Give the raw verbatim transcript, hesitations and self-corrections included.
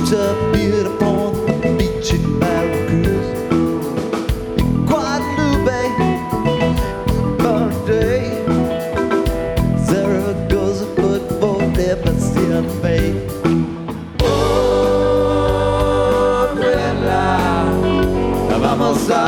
such a beautiful beach in Veracruz, Guadalupe, birthday. There goes a football never seen a fade. Oh, Bella, vamos a